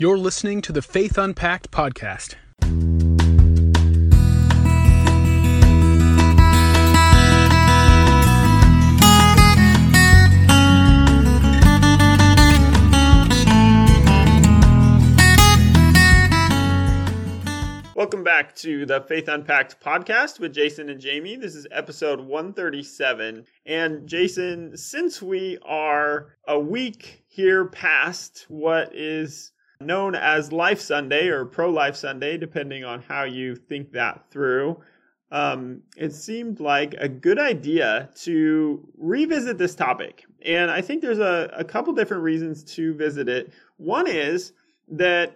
You're listening to the Faith Unpacked podcast. Welcome back to the Faith Unpacked podcast with Jason and Jamie. This is episode 137. And Jason, since we are a week here past what is known as Life Sunday or Pro-Life Sunday, depending on how you think that through, it seemed like a good idea to revisit this topic. And I think there's a couple different reasons to visit it. One is that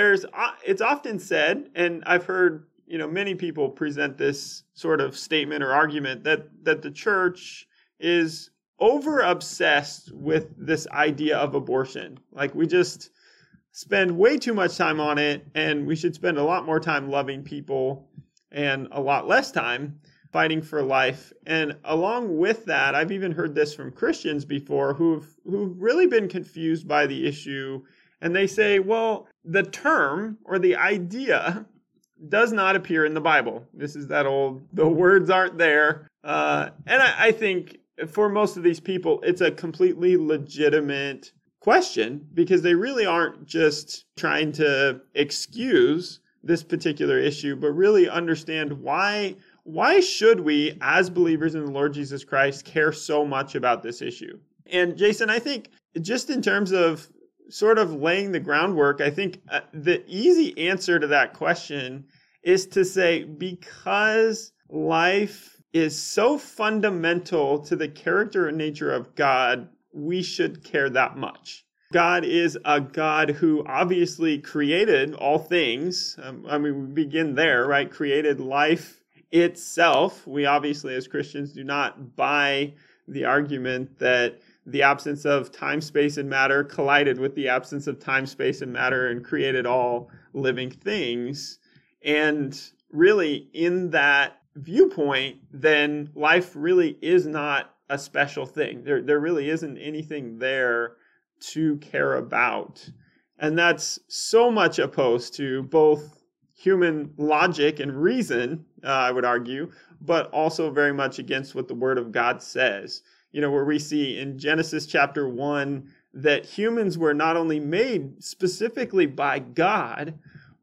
it's often said, and I've heard, many people present this sort of statement or argument that the church is over obsessed with this idea of abortion. Like, we just spend way too much time on it, and we should spend a lot more time loving people and a lot less time fighting for life. And along with that, I've even heard this from Christians before who've really been confused by the issue. And they say, well, the term or the idea does not appear in the Bible. This is that old, the words aren't there. And I think for most of these people, it's a completely legitimate question, because they really aren't just trying to excuse this particular issue, but really understand why should we, as believers in the Lord Jesus Christ, care so much about this issue. And Jason, I think just in terms of sort of laying the groundwork, I think the easy answer to that question is to say, because life is so fundamental to the character and nature of God, we should care that much. God is a God who obviously created all things. We begin there, right? Created life itself. We obviously, as Christians, do not buy the argument that the absence of time, space, and matter collided with the absence of time, space, and matter and created all living things. And really, in that viewpoint, then life really is not a special thing. There really isn't anything there to care about. And that's so much opposed to both human logic and reason, I would argue, but also very much against what the Word of God says. Where we see in Genesis chapter 1 that humans were not only made specifically by God,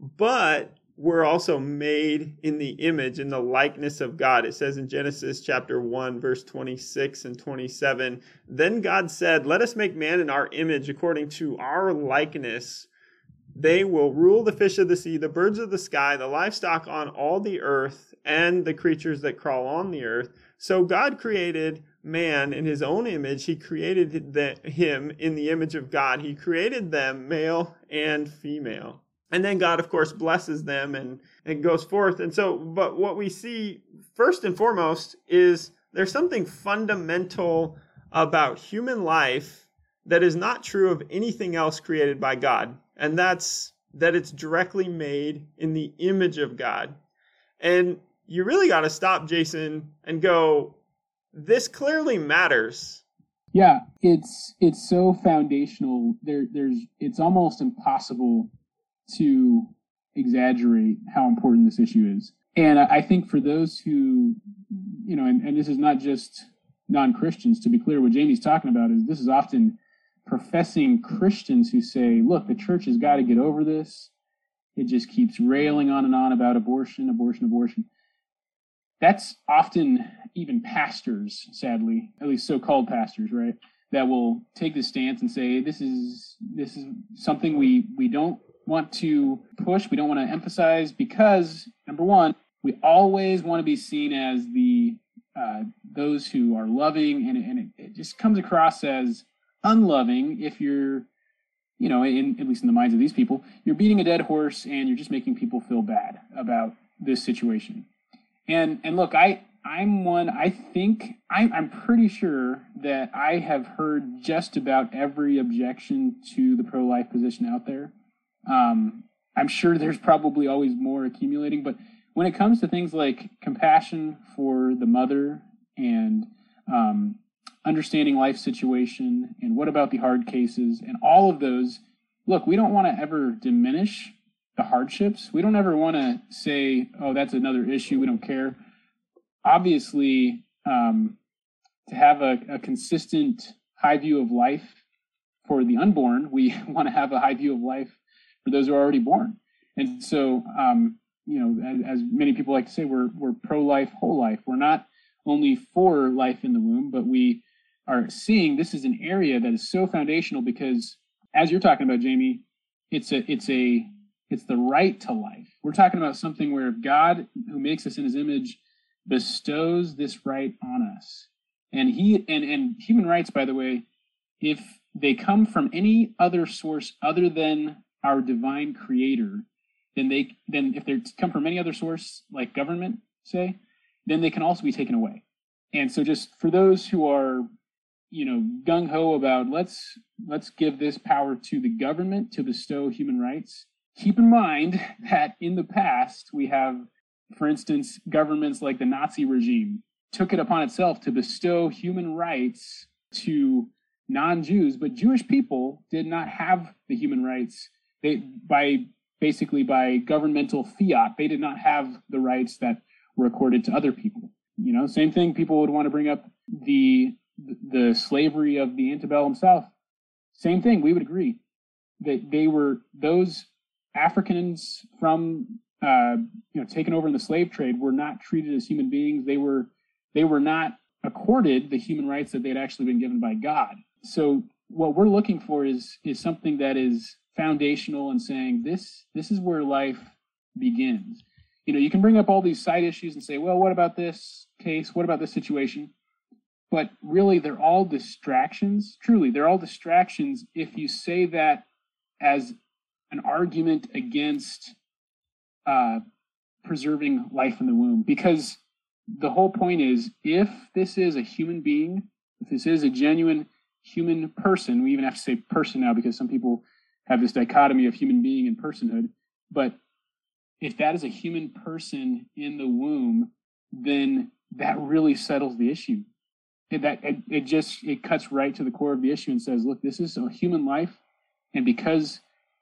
but were also made in the image and the likeness of God. It says in Genesis chapter 1, verse 26 and 27, "Then God said, 'Let us make man in our image according to our likeness. They will rule the fish of the sea, the birds of the sky, the livestock on all the earth, and the creatures that crawl on the earth.' So God created man in his own image. He created him in the image of God. He created them male and female." And then God, of course, blesses them and goes forth. And so, but what we see first and foremost is there's something fundamental about human life that is not true of anything else created by God. And that's that it's directly made in the image of God. And you really got to stop, Jason, and go, this clearly matters. Yeah, it's so foundational. It's almost impossible to exaggerate how important this issue is. And I think for those who, and this is not just non-Christians, to be clear, what Jamie's talking about is this is often professing Christians who say, look, the church has got to get over this. It just keeps railing on and on about abortion. That's often even pastors, sadly, at least so-called pastors, right, that will take this stance and say, this is something we don't want to push, we don't want to emphasize, because, number one, we always want to be seen as those who are loving, and it just comes across as unloving if you're, at least in the minds of these people, you're beating a dead horse and you're just making people feel bad about this situation. And look, I'm pretty sure that I have heard just about every objection to the pro-life position out there. I'm sure there's probably always more accumulating, but when it comes to things like compassion for the mother and understanding life situation and what about the hard cases and all of those, look, we don't want to ever diminish the hardships. We don't ever want to say, oh, that's another issue, we don't care. Obviously, to have a consistent high view of life for the unborn, we want to have a high view of life for those who are already born. And so, as many people like to say, we're pro-life, whole life. We're not only for life in the womb, but we are seeing this is an area that is so foundational because, as you're talking about, Jamie, it's the right to life. We're talking about something where God, who makes us in His image, bestows this right on us. And human rights, by the way, if they come from any other source other than our divine Creator, then if they come from any other source, like government, say, then they can also be taken away. And so, just for those who are, gung ho about let's give this power to the government to bestow human rights, keep in mind that in the past we have, for instance, governments like the Nazi regime took it upon itself to bestow human rights to non-Jews, but Jewish people did not have the human rights. By governmental fiat, they did not have the rights that were accorded to other people. Same thing. People would want to bring up the slavery of the antebellum South. Same thing. We would agree that those Africans from taken over in the slave trade were not treated as human beings. They were not accorded the human rights that they had actually been given by God. So what we're looking for is something that is foundational and saying this is where life begins. You can bring up all these side issues and say, well, what about this case? What about this situation? But really, they're all distractions. Truly, they're all distractions if you say that as an argument against preserving life in the womb. Because the whole point is, if this is a human being, if this is a genuine human person, we even have to say person now because some people have this dichotomy of human being and personhood. But if that is a human person in the womb, then that really settles the issue. It cuts right to the core of the issue and says, look, this is a human life, and because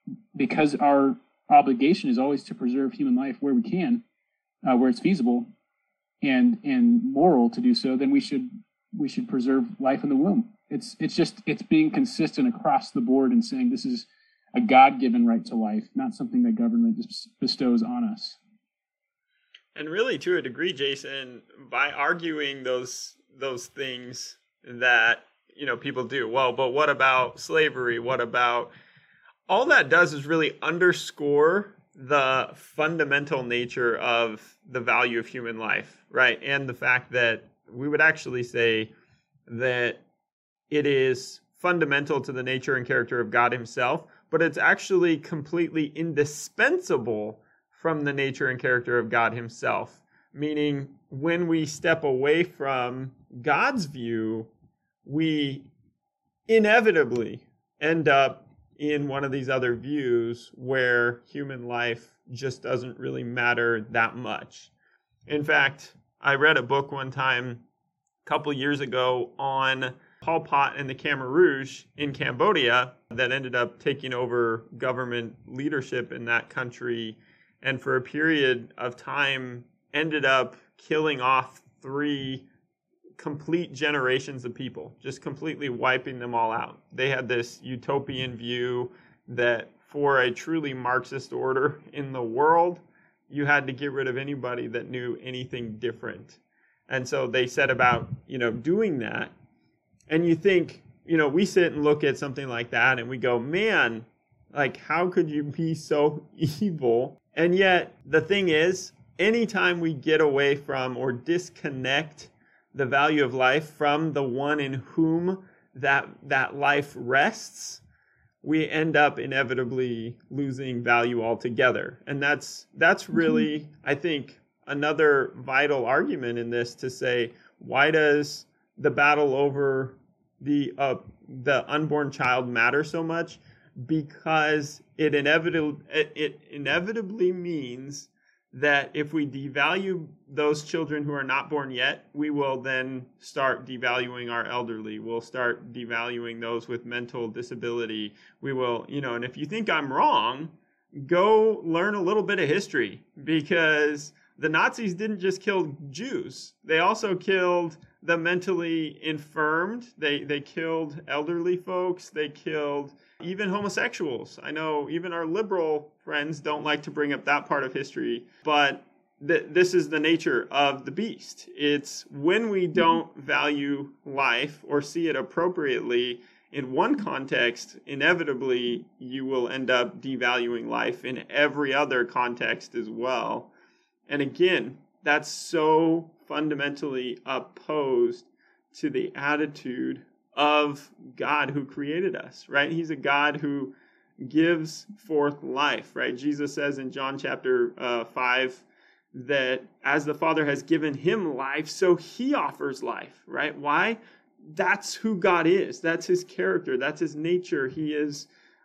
our obligation is always to preserve human life where we can, where it's feasible and moral to do so, then we should preserve life in the womb. It's being consistent across the board and saying this is a God-given right to life, not something that government just bestows on us. And really, to a degree, Jason, by arguing those things that people do, well, but what about slavery? What about all that does is really underscore the fundamental nature of the value of human life, right? And the fact that we would actually say that it is fundamental to the nature and character of God Himself, but it's actually completely indispensable from the nature and character of God Himself. Meaning, when we step away from God's view, we inevitably end up in one of these other views where human life just doesn't really matter that much. In fact, I read a book one time a couple years ago on Pol Pot and the Khmer Rouge in Cambodia that ended up taking over government leadership in that country, and for a period of time ended up killing off 3 complete generations of people, just completely wiping them all out. They had this utopian view that for a truly Marxist order in the world, you had to get rid of anybody that knew anything different. And so they set about, doing that. And you think, we sit and look at something like that and we go, man, like, how could you be so evil? And yet the thing is, anytime we get away from or disconnect the value of life from the one in whom that life rests, we end up inevitably losing value altogether. And that's really, I think, another vital argument in this to say, why does the battle over the unborn child matter so much? Because it inevitably means that if we devalue those children who are not born yet, we will then start devaluing our elderly. We'll start devaluing those with mental disability. We will, and if you think I'm wrong, go learn a little bit of history, because the Nazis didn't just kill Jews. They also killed the mentally infirmed. They killed elderly folks. They killed even homosexuals. I know even our liberal friends don't like to bring up that part of history, but this is the nature of the beast. It's when we don't value life or see it appropriately in one context, inevitably you will end up devaluing life in every other context as well. And again, that's so fundamentally opposed to the attitude of God who created us, right? He's a God who gives forth life, right? Jesus says in John chapter 5 that as the Father has given him life, so he offers life, right? Why? That's who God is. That's his character. That's his nature. He has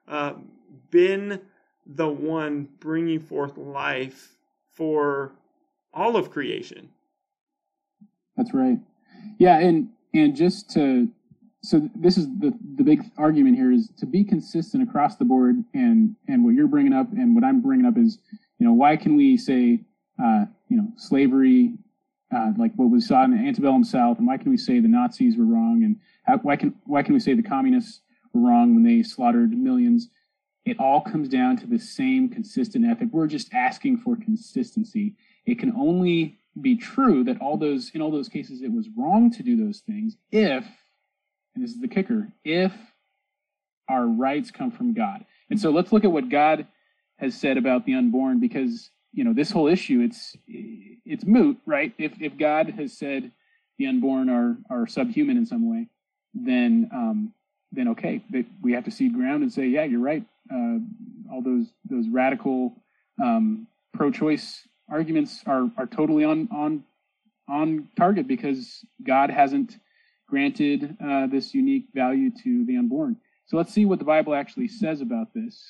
been the one bringing forth life for all of creation. That's right. Yeah, and just to, so this is the big argument here, is to be consistent across the board, and what you're bringing up and what I'm bringing up is, why can we say, slavery, like what we saw in the antebellum South, and why can we say the Nazis were wrong, and why can we say the communists were wrong when they slaughtered millions? It all comes down to the same consistent ethic. We're just asking for consistency. It can only be true that in all those cases it was wrong to do those things if, and this is the kicker, if our rights come from God. And so let's look at what God has said about the unborn, because this whole issue, it's moot, right? If God has said the unborn are subhuman in some way, then okay, we have to cede ground and say, yeah, you're right. All those radical pro-choice arguments are totally on target, because God hasn't granted this unique value to the unborn. So let's see what the Bible actually says about this.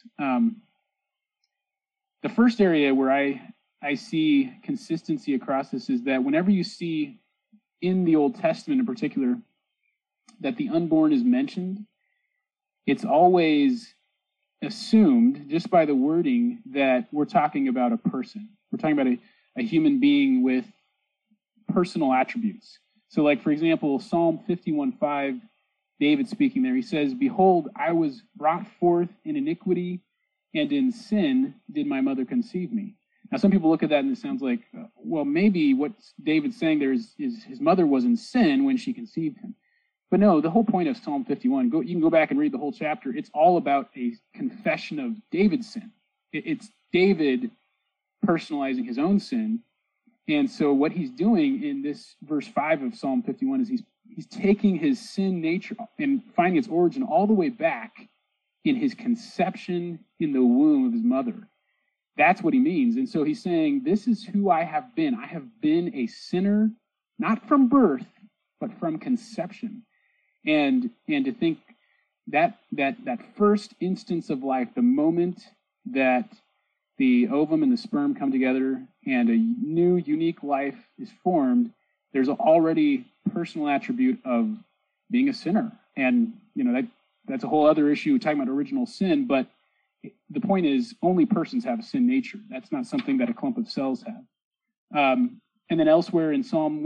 The first area where I see consistency across this is that whenever you see in the Old Testament in particular that the unborn is mentioned, it's always assumed just by the wording that we're talking about a person. We're talking about a human being with personal attributes. So like, for example, Psalm 51:5, David speaking there, he says, "Behold, I was brought forth in iniquity, and in sin did my mother conceive me." Now, some people look at that and it sounds like, well, maybe what David's saying there is his mother was in sin when she conceived him. But no, the whole point of Psalm 51, you can go back and read the whole chapter. It's all about a confession of David's sin. It's David personalizing his own sin. And so what he's doing in this verse 5 of Psalm 51 is he's taking his sin nature and finding its origin all the way back in his conception in the womb of his mother. That's what he means. And so he's saying, this is who I have been. I have been a sinner, not from birth, but from conception. And to think that first instance of life, the moment that the ovum and the sperm come together and a new, unique life is formed, there's already personal attribute of being a sinner. And, that's a whole other issue, talking about original sin, but the point is only persons have a sin nature. That's not something that a clump of cells have. And then elsewhere in Psalm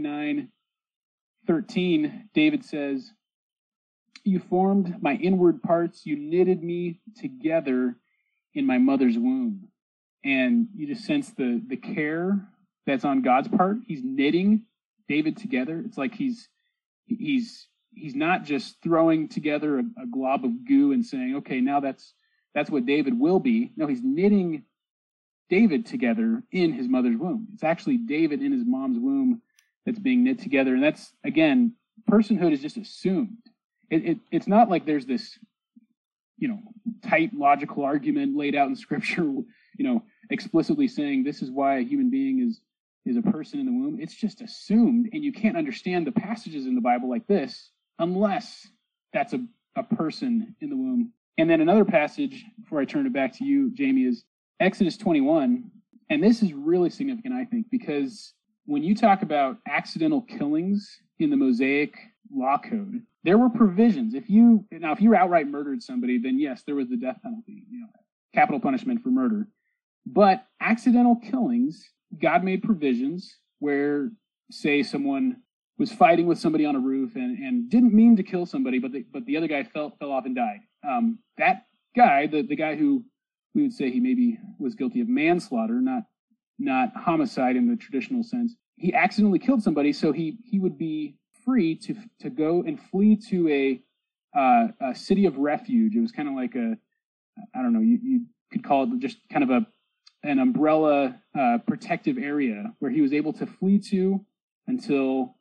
139:13, David says, "You formed my inward parts, you knitted me together in my mother's womb." And you just sense the care that's on God's part. He's knitting David together. It's like he's not just throwing together a glob of goo and saying, okay, now that's what David will be. No, he's knitting David together in his mother's womb. It's actually David in his mom's womb that's being knit together. And that's, again, personhood is just assumed. It's not like there's this, tight logical argument laid out in Scripture, explicitly saying this is why a human being is a person in the womb. It's just assumed, and you can't understand the passages in the Bible like this unless that's a person in the womb. And then another passage, before I turn it back to you, Jamie, is Exodus 21. And this is really significant, I think, because when you talk about accidental killings in the Mosaic law code, there were provisions. If you outright murdered somebody, then yes, there was the death penalty, capital punishment for murder. But accidental killings, God made provisions where, say, someone was fighting with somebody on a roof and didn't mean to kill somebody, but the other guy fell off and died. That guy, the guy who we would say he maybe was guilty of manslaughter, not homicide in the traditional sense, he accidentally killed somebody, so he would be free to go and flee to a city of refuge. It was kind of like you could call it just kind of an umbrella protective area where he was able to flee to until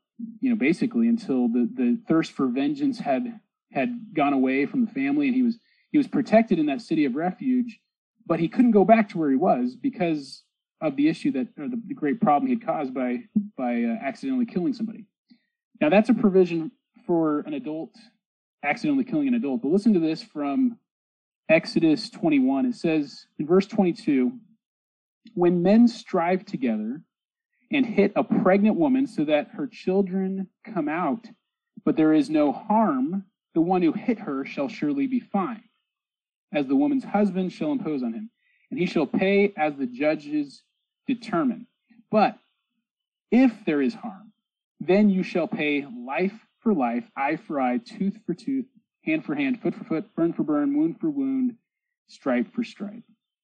the thirst for vengeance had gone away from the family, and he was protected in that city of refuge, but he couldn't go back to where he was because of the issue the great problem he had caused by accidentally killing somebody. Now that's a provision for an adult accidentally killing an adult, but listen to this from Exodus 21. It says in verse 22, when men strive together and hit a pregnant woman so that her children come out, but there is no harm, the one who hit her shall surely be fined, as the woman's husband shall impose on him, and he shall pay as the judges determine. But if there is harm, then you shall pay life for life, eye for eye, tooth for tooth, hand for hand, foot for foot, burn for burn, wound for wound, stripe for stripe.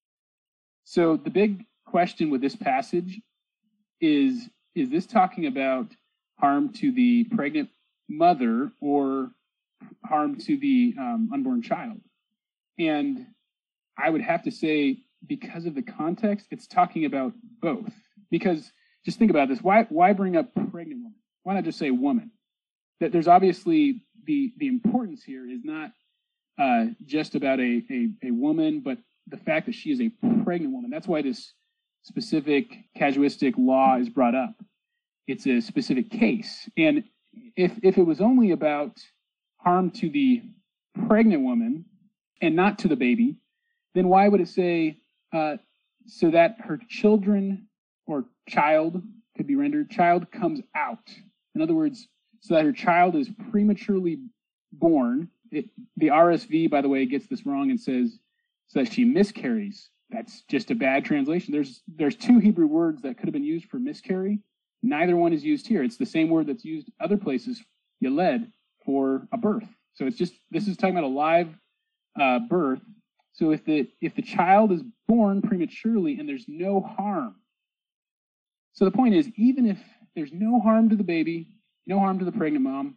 So the big question with this passage is this talking about harm to the pregnant mother or harm to the unborn child? And I would have to say, because of the context, it's talking about both. Because just think about this. Why bring up pregnant woman? Why not just say woman? That there's obviously the importance here is not just about a woman, but the fact that she is a pregnant woman. That's why this specific casuistic law is brought up. It's a specific case. And if it was only about harm to the pregnant woman and not to the baby, then why would it say so that her children or child, could be rendered, child comes out? In other words, so that her child is prematurely born. The RSV, by the way, gets this wrong and says so that she miscarries. That's just a bad translation. There's two Hebrew words that could have been used for miscarry. Neither one is used here. It's the same word that's used other places, yeled, for a birth. So this is talking about a live birth. So if the child is born prematurely and there's no harm. So the point is, even if there's no harm to the baby, no harm to the pregnant mom,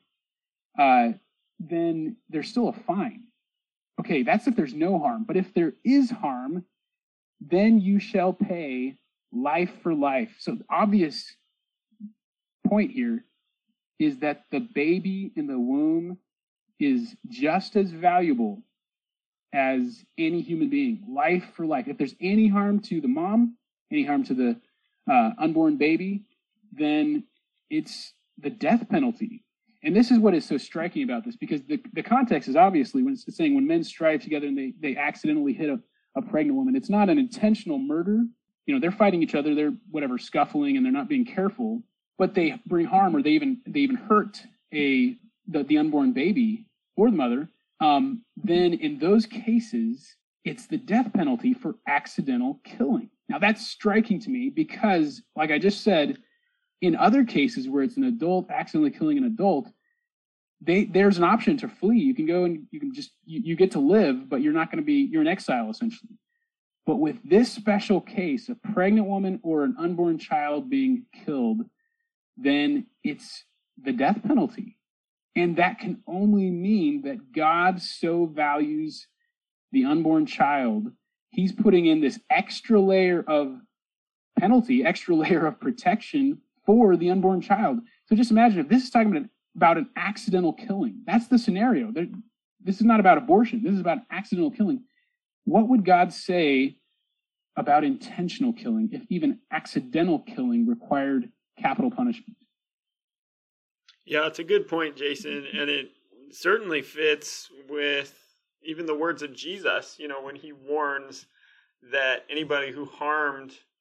then there's still a fine. Okay, that's if there's no harm. But if there is harm, then you shall pay life for life. So the obvious point here is that the baby in the womb is just as valuable as any human being. Life for life. If there's any harm to the mom, any harm to the unborn baby, then it's the death penalty. And this is what is so striking about this, because the context is obviously when it's saying when men strive together and they accidentally hit a pregnant woman, it's not an intentional murder. They're fighting each other, they're scuffling, and they're not being careful, but they bring harm, or they even hurt the unborn baby or the mother. Then in those cases, it's the death penalty for accidental killing. Now that's striking to me because, like I just said, in other cases where it's an adult accidentally killing an adult, there's an option to flee. You can go and you can you get to live, but you're in exile essentially. But with this special case, a pregnant woman or an unborn child being killed, then it's the death penalty. And that can only mean that God so values the unborn child, he's putting in this extra layer of penalty, extra layer of protection for the unborn child. So just imagine if this is talking about an accidental killing. That's the scenario. This is not about abortion. This is about accidental killing. What would God say about intentional killing if even accidental killing required capital punishment? Yeah, it's a good point, Jason, and it certainly fits with even the words of Jesus, when he warns that anybody who harmed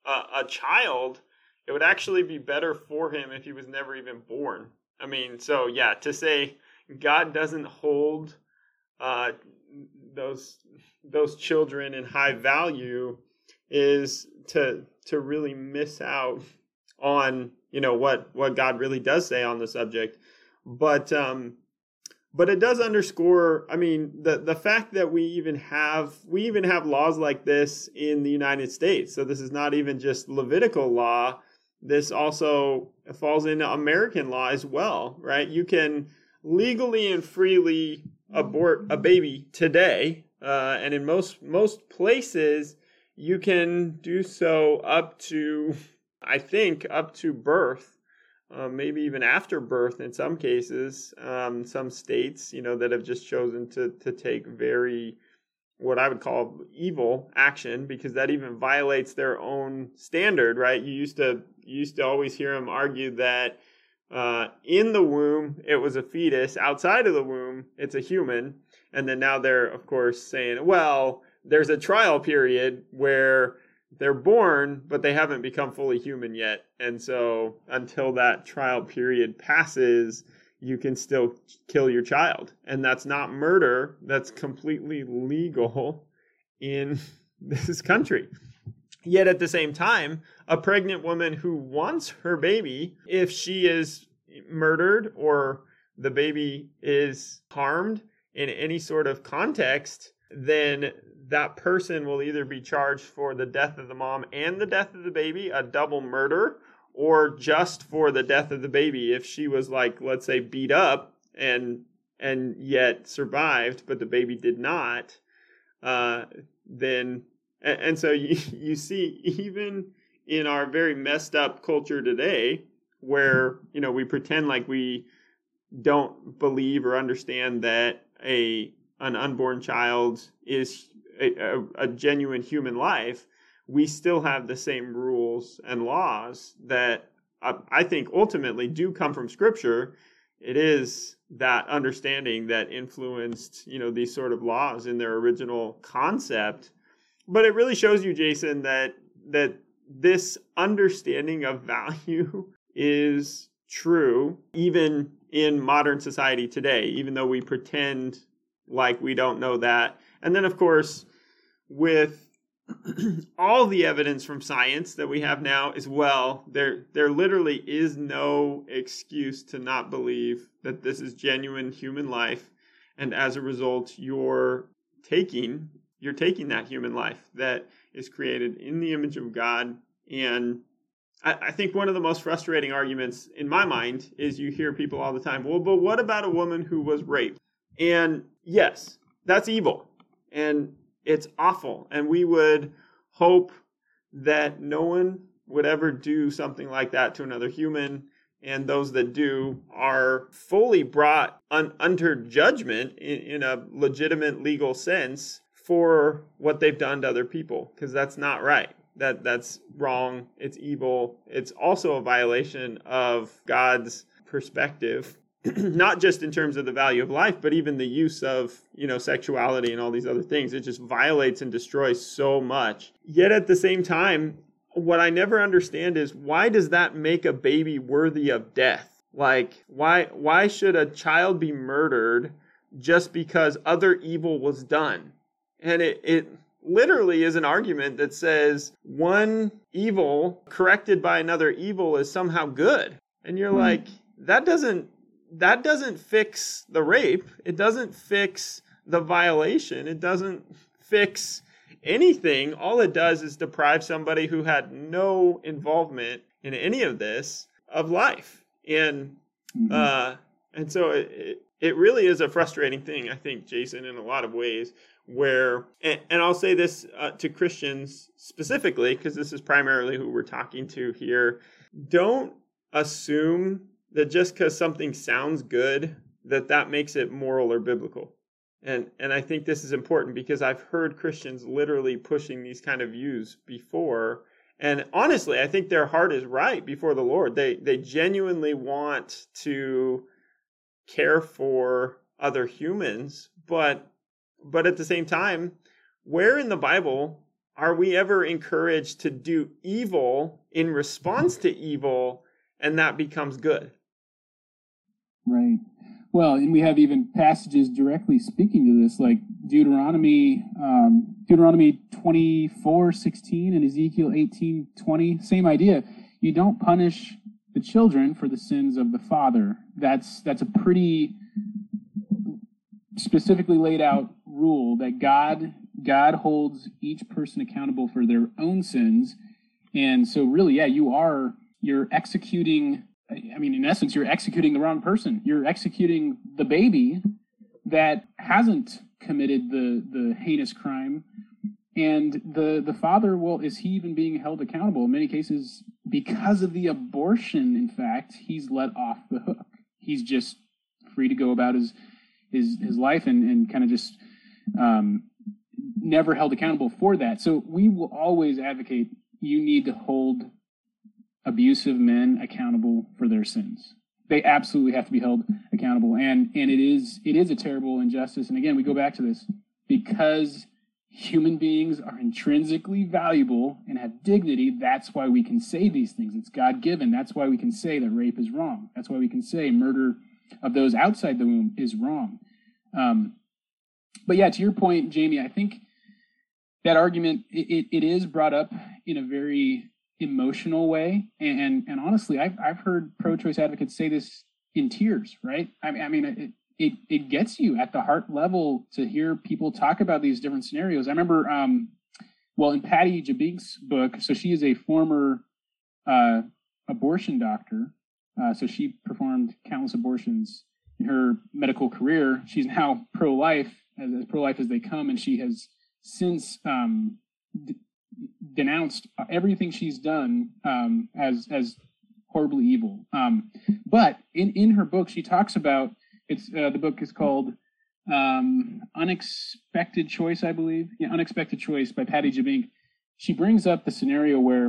a child, it would actually be better for him if he was never even born. I mean, so yeah, to say God doesn't hold those children in high value is to really miss out on, you know, what God really does say on the subject. But it does underscore, I mean, the fact that we even have laws like this in the United States. So this is not even just Levitical law. This also falls into American law as well, right? You can legally and freely abort a baby today, and in most places, you can do so up to, I think, up to birth. Maybe even after birth in some cases, some states, you know, that have just chosen to take very, what I would call evil action, because that even violates their own standard, right? You used to always hear them argue that in the womb, it was a fetus. Outside of the womb, it's a human. And then now they're, of course, saying, well, there's a trial period where they're born, but they haven't become fully human yet. And so until that trial period passes, you can still kill your child. And that's not murder. That's completely legal in this country. Yet at the same time, a pregnant woman who wants her baby, if she is murdered or the baby is harmed in any sort of context, then that person will either be charged for the death of the mom and the death of the baby, a double murder, or just for the death of the baby. If she was, like, let's say, beat up and yet survived, but the baby did not, then, and so you see, even in our very messed up culture today, where, you know, we pretend like we don't believe or understand that an unborn child is a genuine human life, we still have the same rules and laws that I think ultimately do come from Scripture. It is that understanding that influenced, you know, these sort of laws in their original concept. But it really shows you, Jason, that this understanding of value is true even in modern society today, even though we pretend like we don't know that. And then, of course, with all the evidence from science that we have now as well, there literally is no excuse to not believe that this is genuine human life. And as a result, you're taking that human life that is created in the image of God. And I think one of the most frustrating arguments in my mind is you hear people all the time, well, but what about a woman who was raped? And yes, that's evil. And it's awful. And we would hope that no one would ever do something like that to another human. And those that do are fully brought under judgment in a legitimate legal sense for what they've done to other people, because that's not right. That's wrong. It's evil. It's also a violation of God's perspective, not just in terms of the value of life, but even the use of, you know, sexuality and all these other things. It just violates and destroys so much. Yet at the same time, what I never understand is, why does that make a baby worthy of death? Like, why should a child be murdered just because other evil was done? And it literally is an argument that says one evil corrected by another evil is somehow good. And you're like, that doesn't fix the rape. It doesn't fix the violation. It doesn't fix anything. All it does is deprive somebody who had no involvement in any of this of life. And so it really is a frustrating thing, I think, Jason, in a lot of ways, where, and I'll say this to Christians specifically, because this is primarily who we're talking to here, don't assume that just because something sounds good, that makes it moral or biblical. And I think this is important, because I've heard Christians literally pushing these kind of views before. And honestly, I think their heart is right before the Lord. They genuinely want to care for other humans, but at the same time, where in the Bible are we ever encouraged to do evil in response to evil, and that becomes good? Right. Well, and we have even passages directly speaking to this, like Deuteronomy 24:16 and Ezekiel 18:20. Same idea. You don't punish the children for the sins of the father. That's a pretty specifically laid out rule that God holds each person accountable for their own sins. And so really, yeah, you're executing, I mean, in essence, you're executing the wrong person. You're executing the baby that hasn't committed the heinous crime. And the father, well, is he even being held accountable? In many cases, because of the abortion, in fact, he's let off the hook. He's just free to go about his life and kind of just never held accountable for that. So we will always advocate you need to hold abusive men accountable for their sins. They absolutely have to be held accountable. And it is a terrible injustice. And again, we go back to this because human beings are intrinsically valuable and have dignity. That's why we can say these things. It's God-given. That's why we can say that rape is wrong. That's why we can say murder of those outside the womb is wrong. But yeah, to your point, Jamie, I think that argument, it is brought up in a very emotional way. And honestly, I've heard pro-choice advocates say this in tears, right? I mean, it gets you at the heart level to hear people talk about these different scenarios. I remember, in Patty Jabink's book, so she is a former abortion doctor. So she performed countless abortions in her medical career. She's now pro-life, as pro-life as they come, and she has since denounced everything she's done as horribly evil. But in her book, she talks about the book is called Unexpected Choice, I believe. Yeah, Unexpected Choice by Patty Jabink. She brings up the scenario where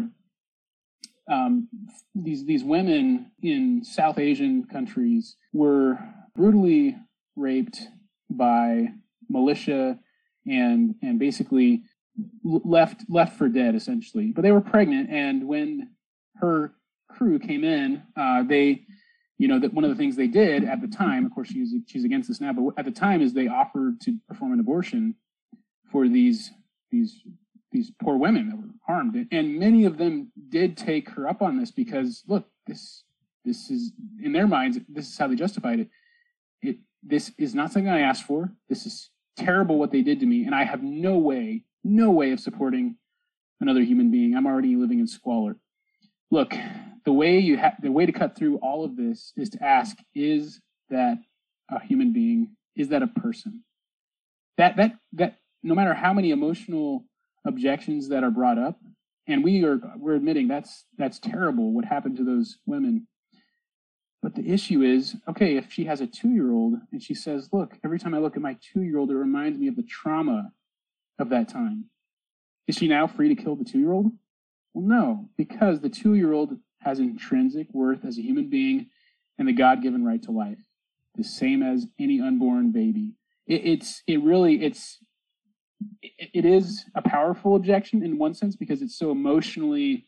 these women in South Asian countries were brutally raped by militia and basically left for dead, essentially. But they were pregnant, and when her crew came in, that one of the things they did at the time, of course she's against this now, but at the time is they offered to perform an abortion for these poor women that were harmed, and many of them did take her up on this because look, this is in their minds, this is how they justified it. This is not something I asked for. This is terrible what they did to me, and I have no way of supporting another human being. I'm already living in squalor. Look, the way to cut through all of this is to ask: is that a human being? Is that a person? That no matter how many emotional objections that are brought up, and we're admitting that's terrible what happened to those women. But the issue is, okay, if she has a 2-year-old and she says, look, every time I look at my 2-year-old, it reminds me of the trauma of that time. Is she now free to kill the 2-year-old? Well, no, because the 2-year-old has intrinsic worth as a human being and the God-given right to life, the same as any unborn baby. It is a powerful objection in one sense because it's so emotionally,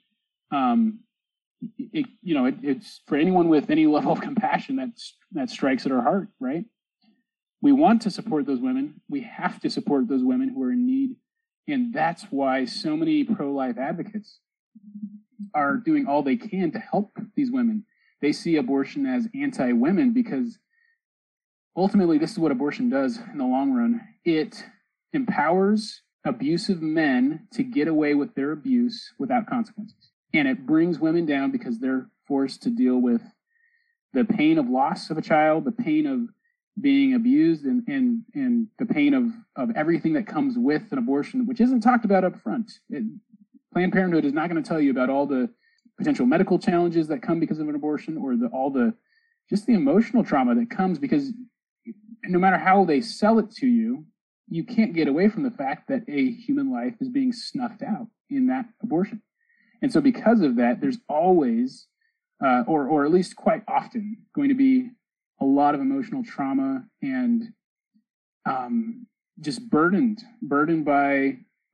it's for anyone with any level of compassion that strikes at our heart, right? We want to support those women. We have to support those women who are in need. And that's why so many pro-life advocates are doing all they can to help these women. They see abortion as anti-women because ultimately this is what abortion does in the long run. It empowers abusive men to get away with their abuse without consequences. And it brings women down because they're forced to deal with the pain of loss of a child, the pain of being abused, and the pain of everything that comes with an abortion, which isn't talked about up front. Planned Parenthood is not going to tell you about all the potential medical challenges that come because of an abortion or just the emotional trauma that comes because no matter how they sell it to you, you can't get away from the fact that a human life is being snuffed out in that abortion. And so because of that, there's always, or at least quite often, going to be a lot of emotional trauma and just burdened by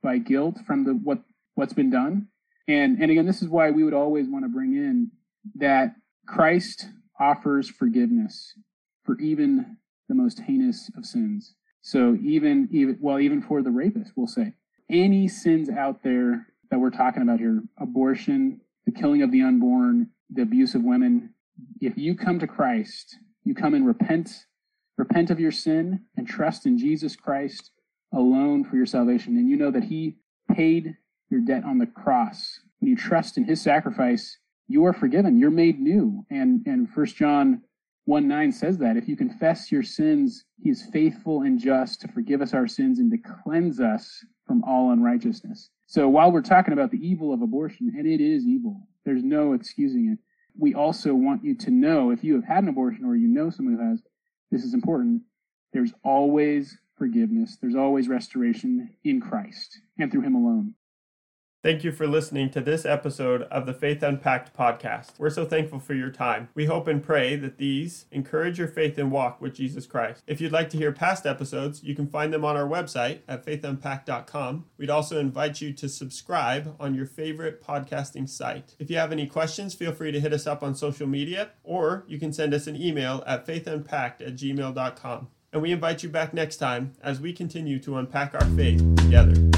by guilt from what's been done. And again, this is why we would always want to bring in that Christ offers forgiveness for even the most heinous of sins. So even for the rapist, we'll say, any sins out there that we're talking about here, abortion, the killing of the unborn, the abuse of women, if you come to Christ, you come and repent of your sin and trust in Jesus Christ alone for your salvation. And you know that he paid your debt on the cross. When you trust in his sacrifice, you are forgiven. You're made new. And 1 John 1:9 says that if you confess your sins, he is faithful and just to forgive us our sins and to cleanse us from all unrighteousness. So while we're talking about the evil of abortion, and it is evil, there's no excusing it, we also want you to know, if you have had an abortion or you know someone who has, this is important, there's always forgiveness, there's always restoration in Christ and through him alone. Thank you for listening to this episode of the Faith Unpacked podcast. We're so thankful for your time. We hope and pray that these encourage your faith and walk with Jesus Christ. If you'd like to hear past episodes, you can find them on our website at faithunpacked.com. We'd also invite you to subscribe on your favorite podcasting site. If you have any questions, feel free to hit us up on social media, or you can send us an email at faithunpacked@gmail.com. And we invite you back next time as we continue to unpack our faith together.